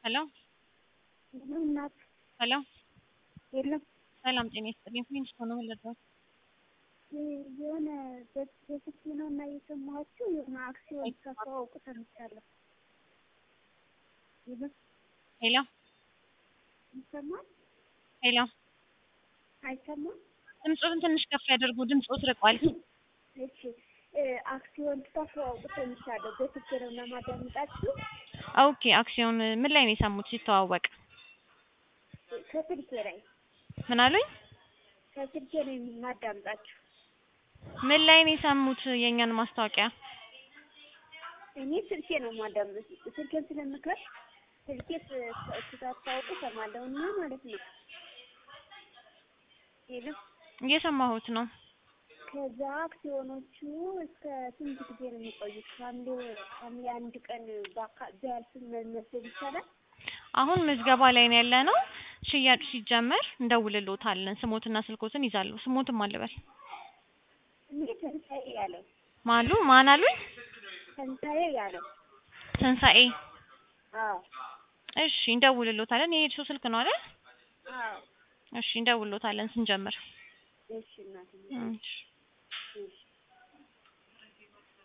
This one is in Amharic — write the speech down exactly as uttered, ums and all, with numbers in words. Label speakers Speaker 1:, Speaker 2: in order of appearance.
Speaker 1: ሄሎ
Speaker 2: እናት
Speaker 1: ሄሎ
Speaker 2: የለም
Speaker 1: ሰላም ጤና ይስጥልኝ። ትንሽ ሆኖ ለደረስ
Speaker 2: የሆነ በፊት ነው እና የሰማኋቸው የሆነ አክሲዮን ተሰዋውቁ ሰምቻለሁ።
Speaker 1: ሄሎ
Speaker 2: ይሰማል?
Speaker 1: ሄሎ
Speaker 2: አይሰማም?
Speaker 1: ድምፁን ትንሽ ከፍ ያድርጉ። ድምፁ ርቋል።
Speaker 2: እሺ አክሲዮን ተሰዋውቁ ሰምቻለሁ። በፊት ነው እና ማዳምጣችሁ።
Speaker 1: ኦኬ አክሲዮን ምን ላይ ነው የሰሙት ሲተዋወቅ?
Speaker 2: ከስልኬ ላይ
Speaker 1: ምን አሉኝ?
Speaker 2: ከስልኬ ላይ ማዳምጣችሁ።
Speaker 1: ምን ላይ ነው የሰሙት የኛን ማስታወቂያ?
Speaker 2: እኔ ስልኬ ነው ማዳምጥ ስልኬን ስለምከፍት ስልኬ ስታስታውቁ ሰማለሁና ማለት ነው። ሄሎ
Speaker 1: እየሰማሁት ነው።
Speaker 2: ከዛ አክሲዮኖቹ እስከ ስንት ጊዜ ነው የሚቆዩት? ሐምሌ ሐምሌ አንድ ቀን ቢያልፍ መመዝገብ ይቻላል?
Speaker 1: አሁን ምዝገባ ላይ ነው ያለነው። ሽያጭ ሲጀመር እንደውልልዎታለን። ስሞትና ስልኮትን ይዛሉ። ስሞትም አልበል
Speaker 2: እኔ ትንሣኤ ያለው
Speaker 1: ማሉ ማን አሉኝ?
Speaker 2: ትንሣኤ ያለው
Speaker 1: ትንሣኤ።
Speaker 2: አዎ
Speaker 1: እሺ እንደውልልዎታለን። ይሄ የእርሶ ስልክ ነው አይደል?
Speaker 2: አዎ
Speaker 1: እሺ እንደውልልዎታለን ስንጀምር።
Speaker 2: እሺ እናቴ
Speaker 1: እሺ
Speaker 2: እሺ